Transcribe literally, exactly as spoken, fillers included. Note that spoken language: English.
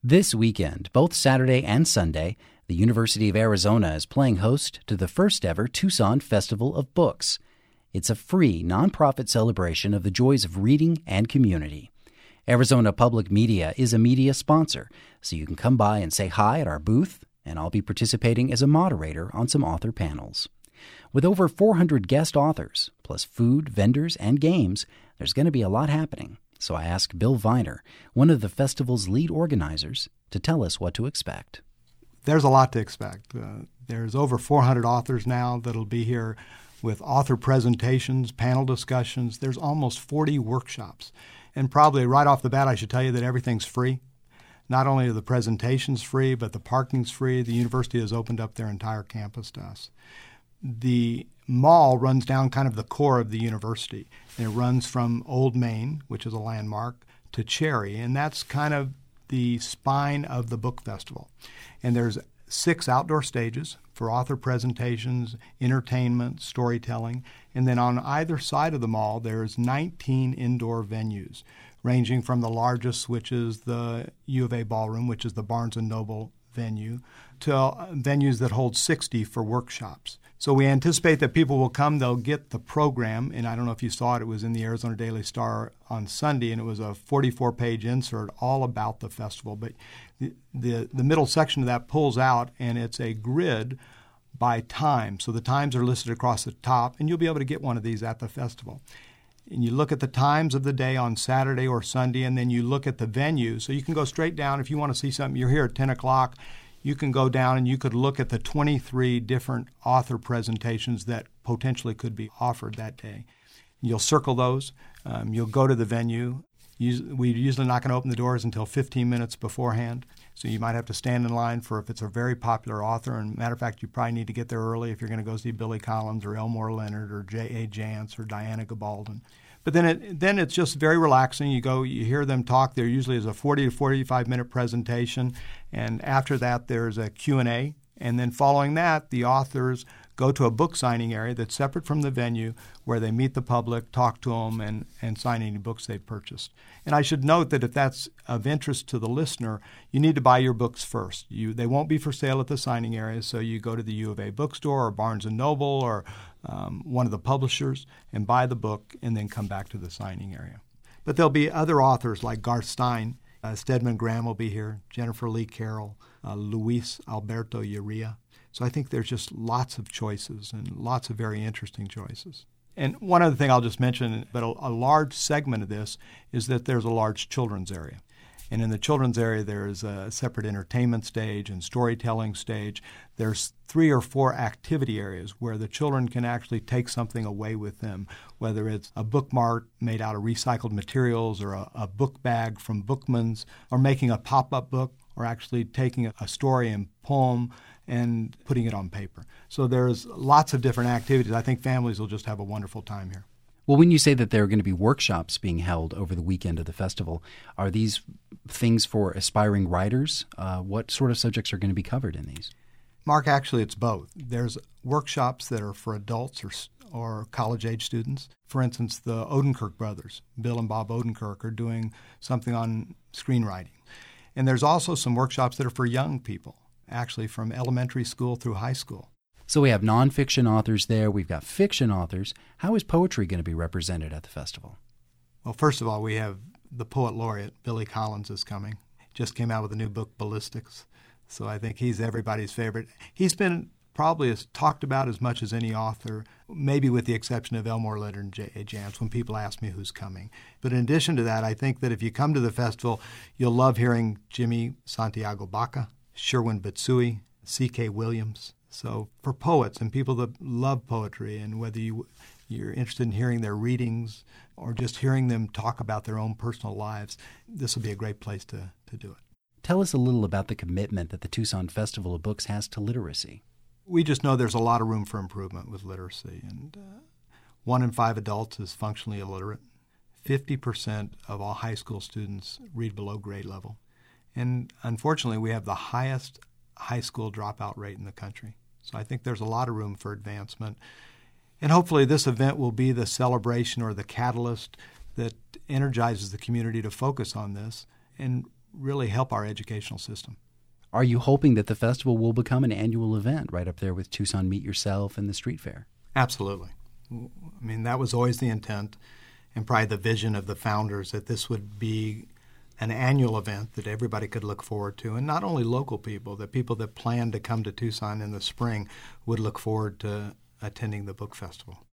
This weekend, both Saturday and Sunday, the University of Arizona is playing host to the first ever Tucson Festival of Books. It's a free, nonprofit celebration of the joys of reading and community. Arizona Public Media is a media sponsor, so you can come by and say hi at our booth, and I'll be participating as a moderator on some author panels. With over four hundred guest authors, plus food, vendors, and games, there's going to be a lot happening. So I asked Bill Viner, one of the festival's lead organizers, to tell us what to expect. There's a lot to expect. Uh, there's over four hundred authors now that'll be here with author presentations, panel discussions. There's almost forty workshops. And probably right off the bat, I should tell you that everything's free. Not only are the presentations free, but the parking's free. The university has opened up their entire campus to us. The mall runs down kind of the core of the university. It runs from Old Main, which is a landmark, to Cherry, and that's kind of the spine of the book festival. And there's six outdoor stages for author presentations, entertainment, storytelling, and then on either side of the mall there's nineteen indoor venues, ranging from the largest, which is the U of A Ballroom, which is the Barnes and Noble venue, to venues that hold sixty for workshops. So we anticipate that people will come, they'll get the program, and I don't know if you saw it, it was in the Arizona Daily Star on Sunday, and it was a forty-four page insert all about the festival. But the, the, the middle section of that pulls out, and it's a grid by time. So the times are listed across the top, and you'll be able to get one of these at the festival. And you look at the times of the day on Saturday or Sunday, and then you look at the venue. So you can go straight down. If you want to see something, you're here at ten o'clock, you can go down and you could look at the twenty-three different author presentations that potentially could be offered that day. You'll circle those. Um, you'll go to the venue. We're usually not going to open the doors until fifteen minutes beforehand. So you might have to stand in line for if it's a very popular author. And matter of fact, you probably need to get there early if you're going to go see Billy Collins or Elmore Leonard or J A. Jance or Diana Gabaldon. But then it, then it's just very relaxing. You go, you hear them talk. There usually is a forty to forty-five minute presentation, and after that there's a Q and A. And then following that, the authors go to a book signing area that's separate from the venue where they meet the public, talk to them, and, and sign any books they've purchased. And I should note that if that's of interest to the listener, you need to buy your books first. You, they won't be for sale at the signing area, so you go to the U of A bookstore or Barnes and Noble or um, one of the publishers and buy the book and then come back to the signing area. But there'll be other authors like Garth Stein, uh, Stedman Graham will be here, Jennifer Lee Carroll, uh, Luis Alberto Urrea. So I think there's just lots of choices and lots of very interesting choices. And one other thing I'll just mention, but a, a large segment of this is that there's a large children's area. And in the children's area, there's a separate entertainment stage and storytelling stage. There's three or four activity areas where the children can actually take something away with them, whether it's a bookmark made out of recycled materials or a, a book bag from Bookman's, or making a pop-up book, or actually taking a, a story and poem and putting it on paper. So there's lots of different activities. I think families will just have a wonderful time here. Well, when you say that there are going to be workshops being held over the weekend of the festival, are these things for aspiring writers? Uh, what sort of subjects are going to be covered in these? Mark, actually, it's both. There's workshops that are for adults or or college-age students. For instance, the Odenkirk brothers, Bill and Bob Odenkirk, are doing something on screenwriting. And there's also some workshops that are for young people, actually from elementary school through high school. So we have nonfiction authors there. We've got fiction authors. How is poetry going to be represented at the festival? Well, first of all, we have the poet laureate, Billy Collins, is coming. Just came out with a new book, Ballistics. So I think he's everybody's favorite. He's been probably as talked about as much as any author, maybe with the exception of Elmore Leonard and J A. Jance when people ask me who's coming. But in addition to that, I think that if you come to the festival, you'll love hearing Jimmy Santiago Baca, Sherwin Bitsui, C K. Williams. So for poets and people that love poetry, and whether you, you're interested in hearing their readings or just hearing them talk about their own personal lives, this will be a great place to, to do it. Tell us a little about the commitment that the Tucson Festival of Books has to literacy. We just know there's a lot of room for improvement with literacy. And uh, one in five adults is functionally illiterate. fifty percent of all high school students read below grade level. And unfortunately, we have the highest high school dropout rate in the country. So I think there's a lot of room for advancement. And hopefully this event will be the celebration or the catalyst that energizes the community to focus on this and really help our educational system. Are you hoping that the festival will become an annual event right up there with Tucson Meet Yourself and the street fair? Absolutely. I mean, that was always the intent and probably the vision of the founders, that this would be an annual event that everybody could look forward to, and not only local people, that people that plan to come to Tucson in the spring would look forward to attending the book festival.